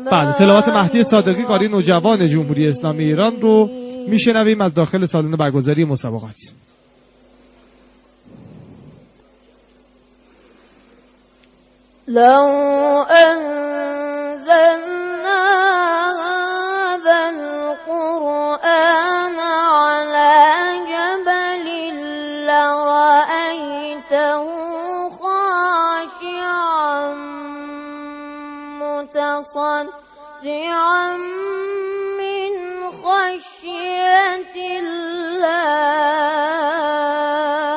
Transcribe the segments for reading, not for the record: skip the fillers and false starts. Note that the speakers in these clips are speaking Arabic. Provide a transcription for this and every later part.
بله، تلاوت مهدی صادقی قاری نوجوان جمهوری اسلامی ایران رو میشنویم از داخل سالن برگزاری مسابقات. لو أنزلنا هذا القرآن على جبل لرأيته خاشعا متصدعا من خشية الله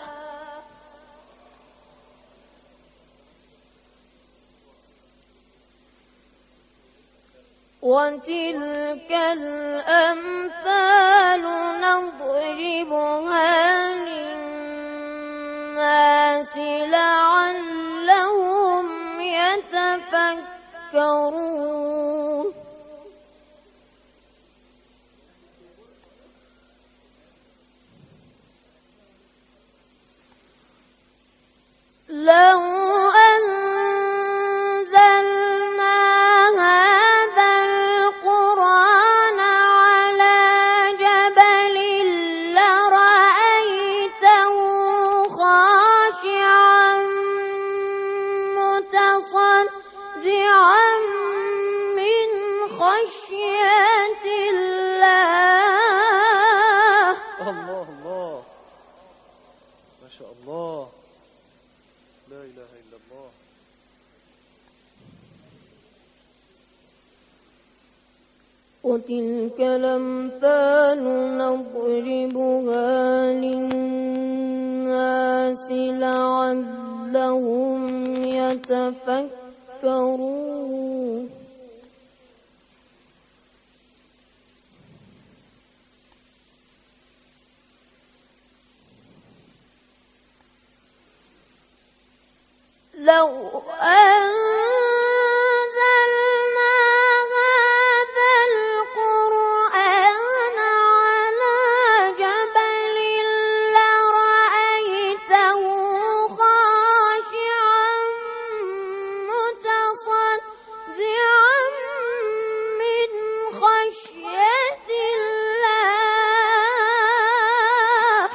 وتلك الأمثال نضربها للناس لعلهم يتفكرون لو أنزلنا هذا القرآن على جبل لرأيته خاشعا متصدعا من خشية الله. الله الله ما شاء الله، لا إله إلا الله. وتلك الأمثال نضربها للناس لعلهم يتفكرون. لو أنزلنا هذا القرآن على جبل لرأيته خاشعا متصدعا من خشية الله.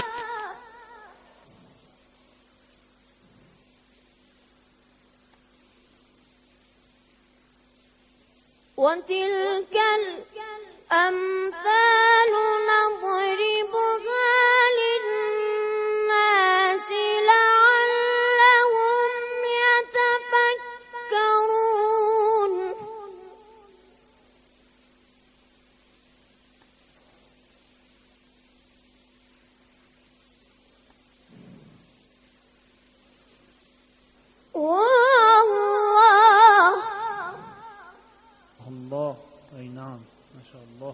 وتلك الأمثال نضربها للناس لعلهم يتفكرون. الله، أي نعم، ما شاء الله.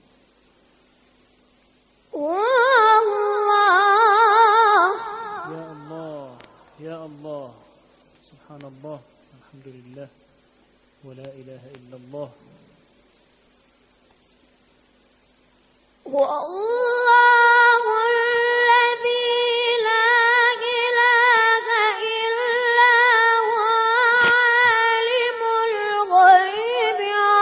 يا الله يا الله، سبحان الله، الحمد لله، ولا إله إلا الله. والله الذي لا إله إلا هو عالم الغيب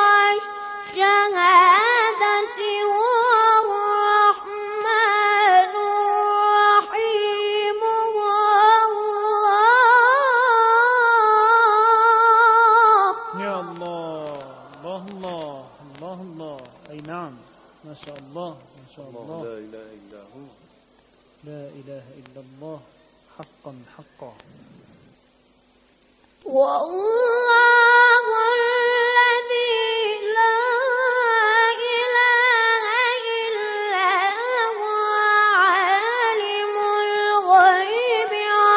والشهادة هو الرحمن الرحيم. يا الله الله الله الله الله، أي نعم، ما شاء الله ما شاء الله. لا إله إلا هو، لا إله إلا الله، حقا حقا. والله الذي لا إله إلا هو عالم الغيب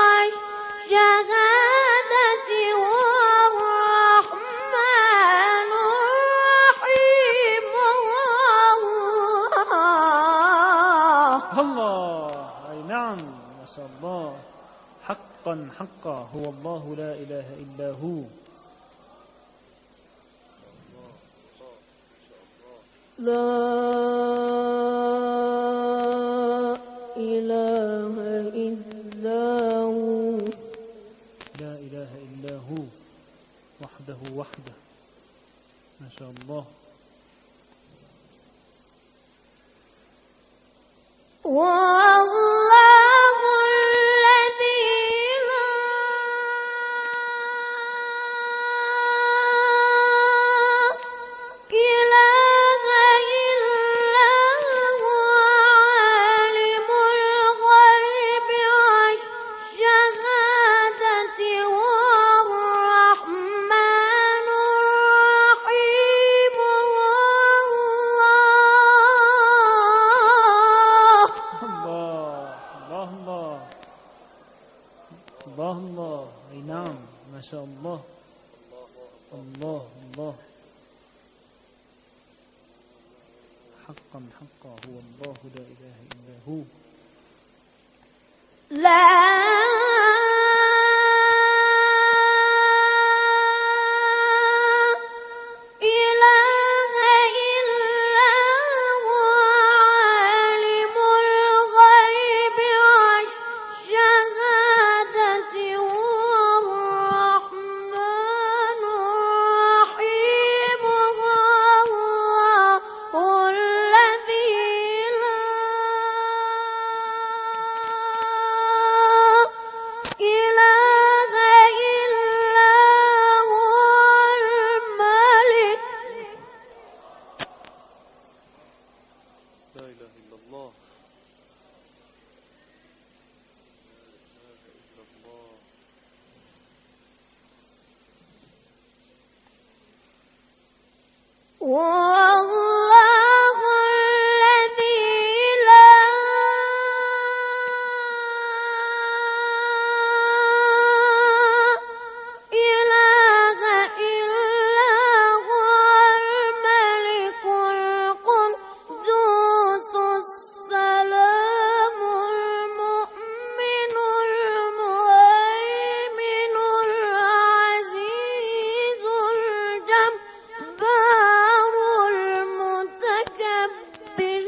والشهادة هو الرحمن الرحيم. الله، أي نعم، ما شاء الله، حقا حقا، هو الله لا إله إلا هو. لا إله إلا هو، لا إله إلا هو، وحده وحده، ما شاء الله. والله الذي لا إله إلا هو عالم الغيب والشهادة والرحمن الرحيم الله الله. أي نعم، ما شاء الله. الله الله. حقا حقا هو الله لا إله إلا هو. لا والله الذي لا إله إلا هو الملك القدوس السلام المؤمن المهيمن العزيز الجبار المتكبر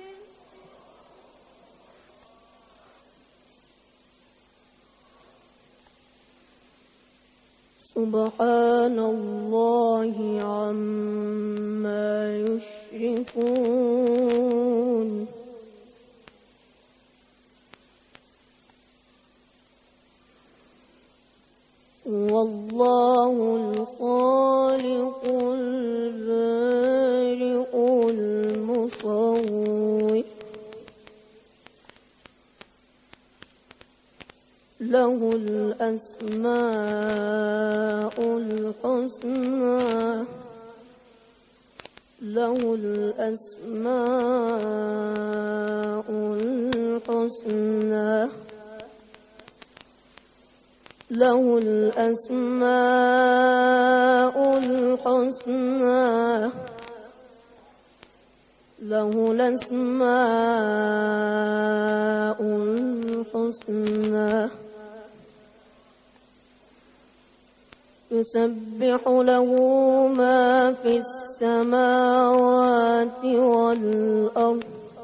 سبحان الله عما يشركون والله الخالق البارئ المصور له الأسماء الحسنى له الأسماء الحسنى له الأسماء الحسنى له الأسماء الحسنى يسبح له ما في السماوات والأرض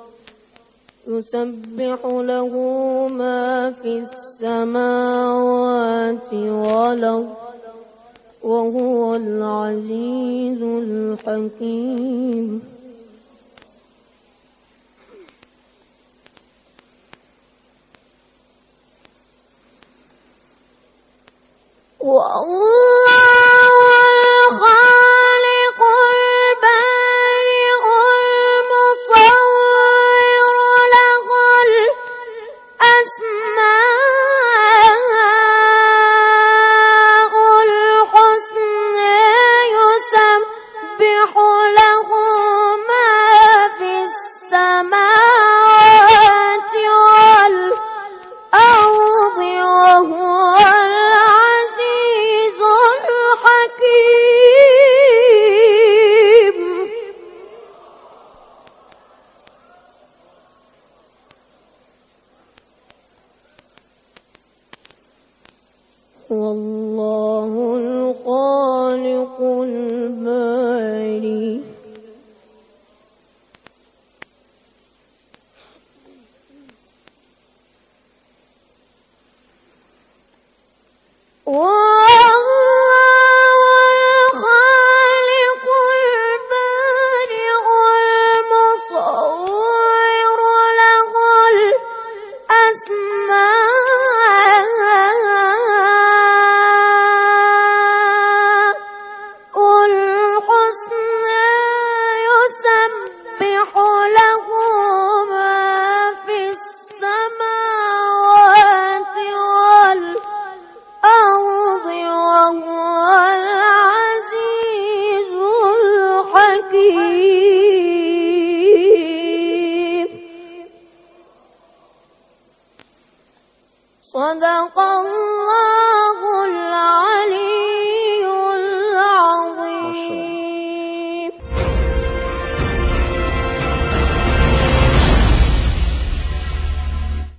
يسبح له ما في السماوات والأرض وهو العزيز الحكيم والله الخالق البارئ المصور له الأسماء الحسنى يسبح له ما في السماوات والأرض وهو العزيز الحكيم والله الخالق البارئ والله الخالق صدق الله